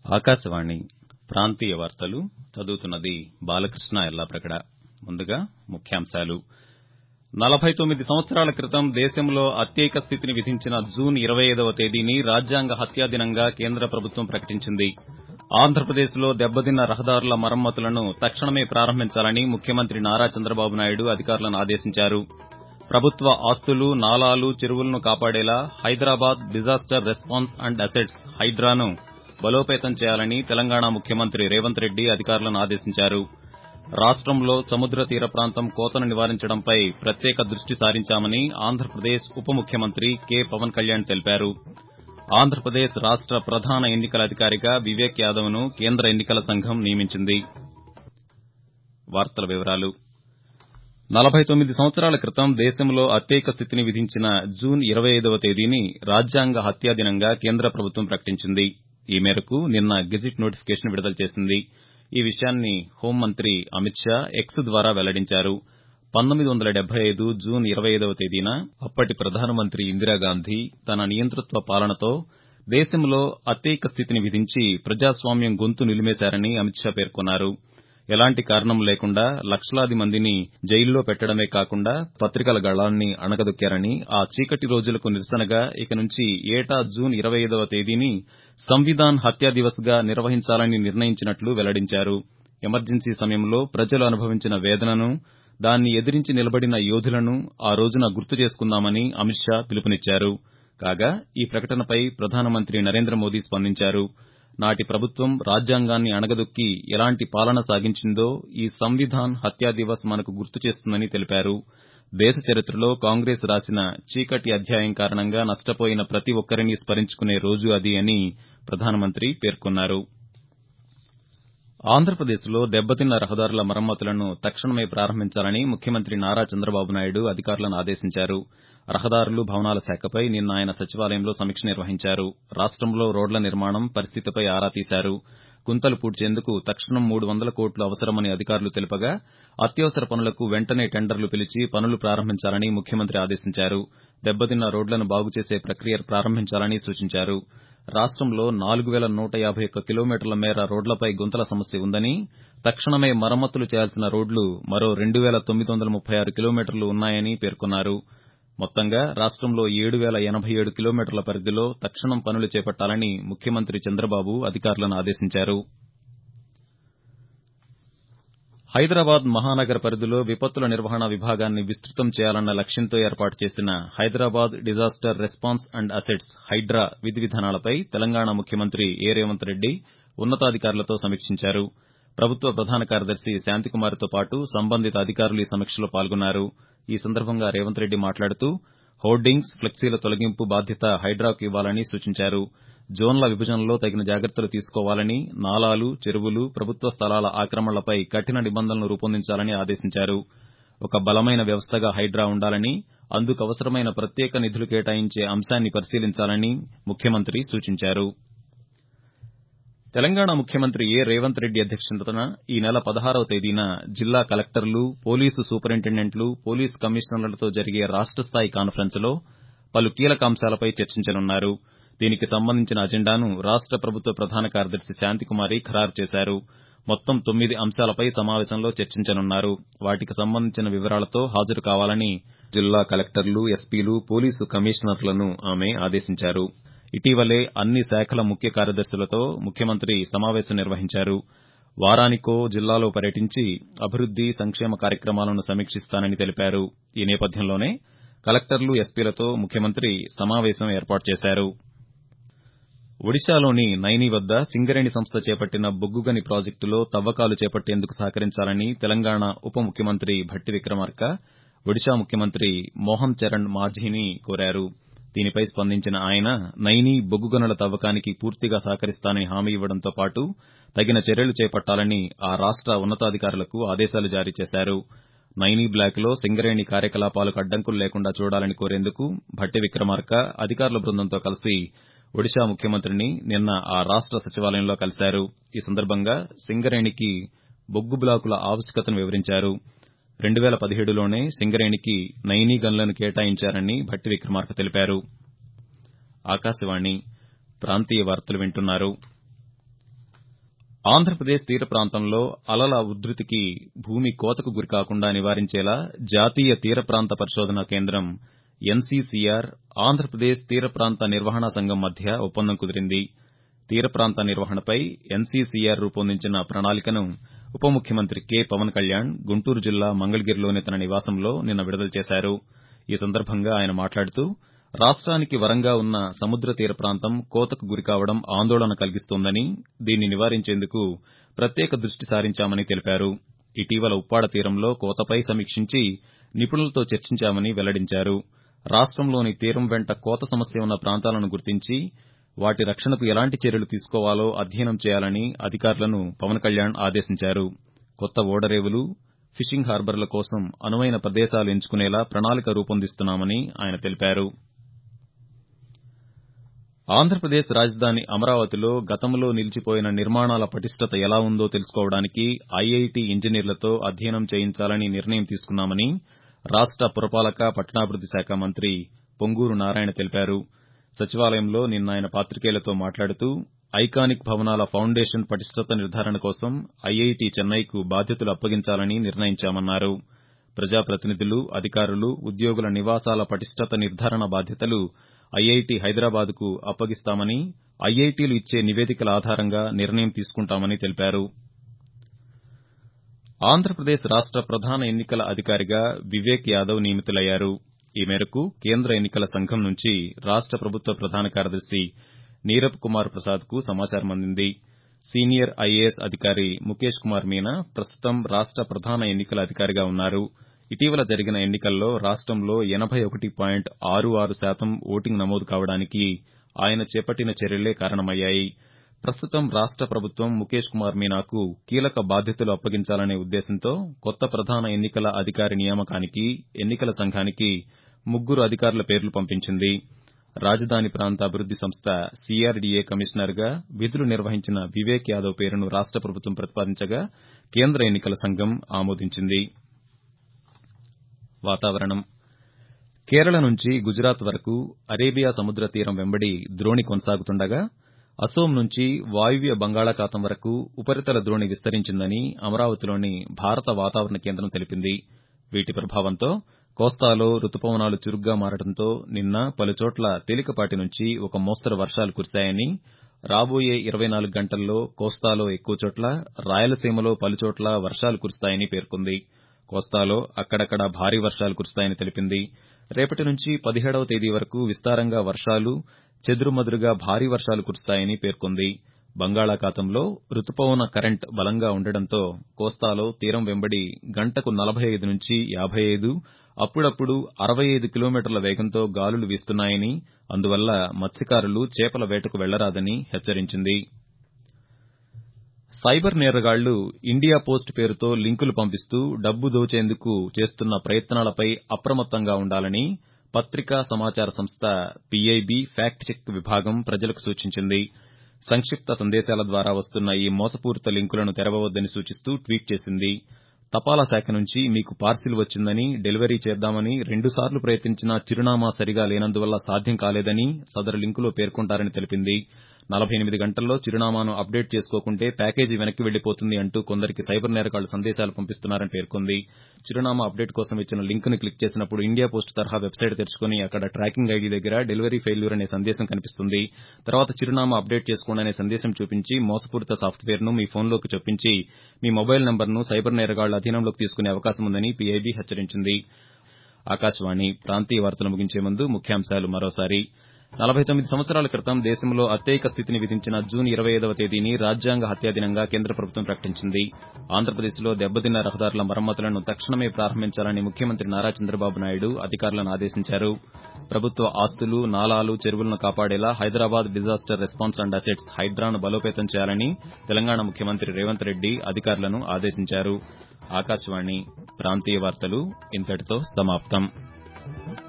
ఆకాశవాణి ప్రాంతీయ వార్తలు చదువుతున్నది బాలకృష్ణ ఎల్లాప్రగడ. ముందుగా ముఖ్యాంశాలు. 49 సంవత్సరాల క్రితం దేశంలో అత్యయిక స్థితిని విధించిన జూన్ 25వ తేదీని రాజ్యాంగ హత్యా దినంగా కేంద్ర ప్రభుత్వం ప్రకటించింది. ఆంధ్రప్రదేశ్లో దెబ్బతిన్న రహదారుల మరమ్మతులను తక్షణమే ప్రారంభించాలని ముఖ్యమంత్రి నారా చంద్రబాబు నాయుడు అధికారులను ఆదేశించారు. ప్రభుత్వ ఆస్తులు, నాలాలు, చెరువులను కాపాడేలా Hyderabad disaster response and assets హైడ్రాను బలోపేతం చేయాలని తెలంగాణ ముఖ్యమంత్రి రేవంత్ రెడ్డి అధికారులను ఆదేశించారు. రాష్టంలో సముద్ర తీర ప్రాంతం కోతను నివారించడంపై ప్రత్యేక దృష్టి సారించామని ఆంధ్రప్రదేశ్ ఉప ముఖ్యమంత్రి కె పవన్ కళ్యాణ్ తెలిపారు. ఆంధ్రప్రదేశ్ రాష్ట ప్రధాన ఎన్నికల అధికారిగా వివేక్ యాదవ్ను కేంద్ర ఎన్నికల సంఘం నియమించింది. 49 సంవత్సరాల క్రితం దేశంలో అత్యయిక స్థితిని విధించిన జూన్ 25వ తేదీని రాజ్యాంగ హత్యా దినంగా కేంద్ర ప్రభుత్వం ప్రకటించింది. ఈ మేరకు నిన్న గెజిట్ నోటిఫికేషన్ విడుదల చేసింది. ఈ విషయాన్ని హోంమంత్రి అమిత్ షా ఎక్స్ ద్వారా వెల్లడించారు. 1975 జూన్ 25వ తేదీన అప్పటి ప్రధానమంత్రి ఇందిరాగాంధీ తన నియంతృత్వ పాలనతో దేశంలో అత్యయిక స్థితిని విధించి ప్రజాస్వామ్యం గొంతు నిలిమేశారని అమిత్ షా పేర్కొన్నారు. ఎలాంటి కారణం లేకుండా లక్షలాది మందిని జైల్లో పెట్టడమే కాకుండా పత్రికల గళాన్ని అణగదొక్కారని, ఆ చీకటి రోజులకు నిరసనగా ఇక నుంచి ఏటా జూన్ 25వ తేదీని సంవిధాన్ హత్యా దివస్ గా నిర్వహించాలని నిర్ణయించినట్లు వెల్లడించారు. ఎమర్జెన్సీ సమయంలో ప్రజలు అనుభవించిన వేదనను, దాన్ని ఎదిరించి నిలబడిన యోధులను ఆ రోజున గుర్తు చేసుకుందామని అమిత్ షా పిలుపునిచ్చారు. కాగా ఈ ప్రకటనపై ప్రధానమంత్రి నరేంద్ర మోదీ స్పందించారు. నాటి ప్రభుత్వం రాజ్యాంగాన్ని అణగదొక్కి ఎలాంటి పాలన సాగించిందో ఈ సంవిధాన్ హత్యా దివస్ మనకు గుర్తు చేస్తుందని తెలిపారు. దేశ చరిత్రలో కాంగ్రెస్ రాసిన చీకటి అధ్యాయం కారణంగా నష్టపోయిన ప్రతి ఒక్కరినీ స్మరించుకునే రోజు అది అని ప్రధానమంత్రి పేర్కొన్నారు. ఆంధ్రప్రదేశ్లో దెబ్బతిన్న రహదారుల మరమ్మతులను తక్షణమే ప్రారంభించాలని ముఖ్యమంత్రి నారా చంద్రబాబు నాయుడు అధికారులను ఆదేశించారు. రహదారులు, భవనాల శాఖపై నిన్న ఆయన సచివాలయంలో సమీక్ష నిర్వహించారు. రాష్టంలో రోడ్ల నిర్మాణం పరిస్థితిపై ఆరా తీశారు. గుంతలు పూడ్చేందుకు తక్షణం 300 కోట్లు అవసరమని అధికారులు తెలుపగా అత్యవసర పనులకు వెంటనే టెండర్లు పిలిచి పనులు ప్రారంభించాలని ముఖ్యమంత్రి ఆదేశించారు. దెబ్బతిన్న రోడ్లను బాగుచేసే ప్రక్రియ ప్రారంభించాలని సూచించారు. రాష్టంలో 4151 కిలోమీటర్ల మేర రోడ్లపై గుంతల సమస్య ఉందని, తక్షణమే మరమ్మతులు చేయాల్సిన రోడ్లు మరో 2936 కిలోమీటర్లు ఉన్నాయని పేర్కొన్నారు. మొత్తంగా రాష్టంలో 7087 కిలోమీటర్ల పరిధిలో తక్షణం పనులు చేపట్టాలని ముఖ్యమంత్రి చంద్రబాబు అధికారులను ఆదేశించారు. హైదరాబాద్ మహానగర పరిధిలో విపత్తుల నిర్వహణ విభాగాన్ని విస్తృతం చేయాలన్న లక్ష్యంతో ఏర్పాటు చేసిన Hyderabad disaster response and assets HYDRAA విధి విధానాలపై తెలంగాణ ముఖ్యమంత్రి ఏ రేవంత్ రెడ్డి ఉన్నతాధికారులతో సమీక్షించారు. ప్రభుత్వ ప్రధాన కార్యదర్శి శాంతికుమారితో పాటు సంబంధిత అధికారులు ఈ సమీక్షలో పాల్గొన్నారు. ఈ సందర్భంగా రేవంత్ రెడ్డి మాట్లాడుతూ హోర్డింగ్స్, ఫ్లెక్సీల తొలగింపు బాధ్యత హైడ్రాకు ఇవ్వాలని సూచించారు. జోన్ల విభజనలో తగిన జాగ్రత్తలు తీసుకోవాలని, నాలాలు, చెరువులు, ప్రభుత్వ స్థలాల ఆక్రమణలపై కఠిన నిబంధనలు రూపొందించాలని ఆదేశించారు. ఒక బలమైన వ్యవస్థగా హైడ్రా ఉండాలని, అందుకు అవసరమైన ప్రత్యేక నిధులు కేటాయించే అంశాన్ని పరిశీలించాలని ముఖ్యమంత్రి సూచించారు. తెలంగాణ ముఖ్యమంత్రి ఏ రేవంత్ రెడ్డి అధ్యక్షతన ఈ నెల 16వ తేదీన జిల్లా కలెక్టర్లు, పోలీసు సూపరింటెండెంట్లు, పోలీస్ కమిషనర్లతో జరిగే రాష్ట స్థాయి కాన్ఫరెన్స్లో పలు కీలక అంశాలపై చర్చించనున్నారు. దీనికి సంబంధించిన అజెండాను రాష్ట ప్రభుత్వ ప్రధాన కార్యదర్శి శాంతికుమారి ఖరారు చేశారు. మొత్తం 9 అంశాలపై సమావేశంలో చర్చించనున్నారు. వాటికి సంబంధించిన వివరాలతో హాజరు కావాలని జిల్లా కలెక్టర్లు, ఎస్పీలు, పోలీసు కమిషనర్లను ఆమె ఆదేశించారు. ఇటీవలే అన్ని శాఖల ముఖ్య కార్యదర్శులతో ముఖ్యమంత్రి సమావేశం నిర్వహించారు. వారానికో జిల్లాలో పర్యటించి అభివృద్ది, సంక్షేమ కార్యక్రమాలను సమీక్షిస్తానని తెలిపారు. ఈ నేపథ్యంలోనే కలెక్టర్లు, ఎస్పీలతో ముఖ్యమంత్రి సమావేశం ఏర్పాటు చేశారు. ఒడిశాలోని నైనీ వద్ద సింగరేణి సంస్థ చేపట్టిన బొగ్గుగని ప్రాజెక్టులో తవ్వకాలు చేపట్టేందుకు సహకరించాలని తెలంగాణ ఉప ముఖ్యమంత్రి భట్టి విక్రమార్క ఒడిశా ముఖ్యమంత్రి మోహన్ చరణ్ మాఝీని కోరారు. దీనిపై స్పందించిన ఆయన నైనీ బొగ్గు గనుల తవ్వకానికి పూర్తిగా సహకరిస్తానని హామీ ఇవ్వడంతో పాటు తగిన చర్యలు చేపట్టాలని ఆ రాష్ట ఉన్నతాధికారులకు ఆదేశాలు జారీ చేశారు. నైనీ బ్లాక్లో సింగరేణి కార్యకలాపాలకు అడ్డంకులు లేకుండా చూడాలని కోరేందుకు భట్టి విక్రమార్క అధికారుల బృందంతో కలిసి ఒడిశా ముఖ్యమంత్రిని నిన్న ఆ రాష్ట సచివాలయంలో కలిశారు. ఈ సందర్భంగా సింగరేణికి బొగ్గు బ్లాకుల ఆవశ్యకతను వివరించారు. 2017లోనే సింగరేణికి నైనీ గనులను కేటాయించారని భట్టి విక్రమార్క తెలిపారు. ఆకాశవాణి ప్రాంతీయ వార్తలు వింటున్నారు. ఆంధ్రప్రదేశ్ తీర ప్రాంతంలో అలల ఉధృతికి భూమి కోతకు గురికాకుండా నివారించేలా జాతీయ తీర ప్రాంత పరిశోధనా కేంద్రం ఎన్సీసీఆర్ ఆంధ్రప్రదేశ్ తీర ప్రాంత నిర్వహణా సంఘం మధ్య ఒప్పందం కుదిరింది. తీర ప్రాంత నిర్వహణపై ఎన్సీసీఆర్ రూపొందించిన ప్రణాళికను ఉప ముఖ్యమంత్రి కె పవన్ కళ్యాణ్ గుంటూరు జిల్లా మంగళగిరిలోని తన నివాసంలో నిన్న విడుదల చేశారు. ఈ సందర్భంగా ఆయన మాట్లాడుతూ రాష్ట్రానికి వరంగా ఉన్న సముద్ర తీర ప్రాంతం కోతకు గురికావడం ఆందోళన కలిగిస్తోందని, దీన్ని నివారించేందుకు ప్రత్యేక దృష్టి సారించామని తెలిపారు. ఇటీవల ఉప్పాడ తీరంలో కోతపై సమీక్షించి నిపుణులతో చర్చించామని వెల్లడించారు. రాష్ట్రంలోని తీరం వెంట కోత సమస్య ఉన్న ప్రాంతాలను గుర్తించి వాటి రక్షణకు ఎలాంటి చర్యలు తీసుకోవాలో అధ్యయనం చేయాలని అధికారులను పవన్ కళ్యాణ్ ఆదేశించారు. కొత్త ఓడరేవులు, ఫిషింగ్ హార్బర్ల కోసం అనువైన ప్రదేశాలు ఎంచుకునేలా ప్రణాళిక రూపొందిస్తున్నామని ఆయన తెలిపారు. ఆంధ్రప్రదేశ్ రాజధాని అమరావతిలో గతంలో నిలిచిపోయిన నిర్మాణాల పటిష్టత ఎలా ఉందో తెలుసుకోవడానికి ఐఐటీ ఇంజనీర్లతో అధ్యయనం చేయించాలని నిర్ణయం తీసుకున్నామని రాష్ట పురపాలక పట్టణాభివృద్ది శాఖ మంత్రి పొంగూరు నారాయణ తెలిపారు. సచివాలయంలో నిన్న ఆయన పాతికేయులతో మాట్లాడుతూ ఐకానిక్ భవనాల ఫౌండేషన్ పటిష్టత నిర్ధారణ కోసం ఐఐటీ చెన్నైకు బాధ్యతలు అప్పగించాలని నిర్ణయించామన్నారు. ప్రజాప్రతినిధులు, అధికారులు, ఉద్యోగుల నివాసాల పటిష్టత నిర్ధారణ బాధ్యతలు ఐఐటీ హైదరాబాద్కు అప్పగిస్తామని, ఐఐటీలు ఇచ్చే నివేదికల ఆధారంగా నిర్ణయం తీసుకుంటామని తెలిపారు. ఆంధ్రప్రదేశ్ రాష్ట ప్రధాన ఎన్నికల అధికారిగా వివేక్ యాదవ్ నియమితులయ్యారు. ఈ మేరకు కేంద్ర ఎన్నికల సంఘం నుంచి రాష్ట ప్రభుత్వ ప్రధాన కార్యదర్శి నీరబ్ కుమార్ ప్రసాద్కు సమాచారం అందింది. సీనియర్ ఐఏఎస్ అధికారి ముఖేష్ కుమార్ మీనా ప్రస్తుతం రాష్ట ప్రధాన ఎన్నికల అధికారిగా ఉన్నారు. ఇటీవల జరిగిన ఎన్నికల్లో రాష్టంలో 81.66% ఓటింగ్ నమోదు కావడానికి ఆయన చేపట్టిన చర్యలే కారణమయ్యాయి. ప్రస్తుతం రాష్ట ప్రభుత్వం ముఖేష్ కుమార్ మీనాకు కీలక బాధ్యతలు అప్పగించాలనే ఉద్దేశంతో కొత్త ప్రధాన ఎన్నికల అధికారి నియామకానికి ఎన్నికల సంఘానికి 3 అధికారుల పేర్లు పంపించింది. రాజధాని ప్రాంత అభివృద్ది సంస్థ సీఆర్డీఏ కమిషనర్గా విధులు నిర్వహించిన వివేక్ యాదవ్ పేరును రాష్ట ప్రభుత్వం ప్రతిపాదించగా కేంద్ర ఎన్నికల సంఘం ఆమోదించింది. వాతావరణం. కేరళ నుంచి గుజరాత్ వరకు అరేబియా సముద్ర తీరం వెంబడి ద్రోణి కొనసాగుతుండగా అసోం నుంచి వాయువ్య బంగాళాఖాతం వరకు ఉపరితల ద్రోణి విస్తరించిందని అమరావతిలోని భారత వాతావరణ కేంద్రం తెలిపింది. వీటి ప్రభావంతో కోస్తాలో రుతుపవనాలు చురుగ్గా మారడంతో నిన్న పలుచోట్ల తేలికపాటి నుంచి ఒక మోస్తరు వర్షాలు కురిశాయని, రాబోయే 24 గంటల్లో కోస్తాలో ఎక్కువ చోట్ల, రాయలసీమలో పలుచోట్ల వర్షాలు కురుస్తాయని పేర్కొంది. కోస్తాలో అక్కడక్కడ భారీ వర్షాలు కురుస్తాయని తెలిపింది. రేపటి నుంచి 17వ తేదీ వరకు విస్తారంగా వర్షాలు, చెదురుమదురుగా భారీ వర్షాలు కురుస్తాయని పేర్కొంది. బంగాళాఖాతంలో రుతుపవన కరెంట్ బలంగా ఉండడంతో కోస్తాలో తీరం వెంబడి గంటకు 45 నుంచి 55, అప్పుడప్పుడు 65 కిలోమీటర్ల వేగంతో గాలులు వీస్తున్నాయని, అందువల్ల మత్స్యకారులు చేపల వేటకు వెళ్లరాదని హెచ్చరించింది. సైబర్ నేరగాళ్లు ఇండియా పోస్ట్ పేరుతో లింకులు పంపిస్తూ డబ్బు దోచేందుకు చేస్తున్న ప్రయత్నాలపై అప్రమత్తంగా ఉండాలని పత్రికా సమాచార సంస్థ పీఐబీ ఫ్యాక్ట్ చెక్ విభాగం ప్రజలకు సూచించింది. సంక్షిప్త సందేశాల ద్వారా వస్తున్న ఈ మోసపూరిత లింకులను తెరవవద్దని సూచిస్తూ ట్వీట్ చేసింది. తపాలా శాఖ నుంచి మీకు పార్సిల్ వచ్చిందని, డెలివరీ చేద్దామని 2 సార్లు ప్రయత్నించినా చిరునామా సరిగా లేనందువల్ల సాధ్యం కాలేదని సదరు లింకులో పేర్కొంటారని తెలిపింది. 48 గంటల్లో చిరునామాను అప్డేట్ చేసుకోకుంటే ప్యాకేజీ వెనక్కి వెళ్లిపోతుంది అంటూ కొందరికి సైబర్ నేరగాళ్లు సందేశాలు పంపిస్తున్నారని పేర్కొంది. చిరునామా అప్డేట్ కోసం ఇచ్చిన లింకును క్లిక్ చేసినప్పుడు ఇండియా పోస్ట్ తరహా వెబ్సైట్ తెరుచుకుని అక్కడ ట్రాకింగ్ ఐడీ దగ్గర డెలివరీ ఫెయిల్యూర్ అనే సందేశం కనిపిస్తుంది. తర్వాత చిరునామా అప్డేట్ చేసుకోండి అనే సందేశం చూపించి మోసపూరిత సాఫ్ట్వేర్ను మీ ఫోన్లోకి చొప్పించి మీ మొబైల్ నంబర్ను సైబర్ నేరగాళ్ల అధీనంలోకి తీసుకునే అవకాశం ఉందని పీఐబీ హెచ్చరించింది. ఆకాశవాణి ప్రాంతీయ వార్తలు ముగించే ముందు ముఖ్యాంశాలు మరోసారి. 49 సంవత్సరాల క్రితం దేశంలో అత్యయిక స్థితిని విధించిన జూన్ 25వ తేదీని రాజ్యాంగ హత్యా దినంగా కేంద్ర ప్రభుత్వం ప్రకటించింది. ఆంధ్రప్రదేశ్లో దెబ్బతిన్న రహదారుల మరమ్మతులను తక్షణమే ప్రారంభించాలని ముఖ్యమంత్రి నారా చంద్రబాబు నాయుడు అధికారులను ఆదేశించారు. ప్రభుత్వ ఆస్తులు, నాలాలు, చెరువులను కాపాడేలా Hyderabad disaster response and assets హైడ్రాను బలోపేతం చేయాలని తెలంగాణ ముఖ్యమంత్రి రేవంత్ రెడ్డి అధికారులను ఆదేశించారు. ఆకాశవాణి ప్రాంతీయ వార్తలు ఇంతటితో సమాప్తం.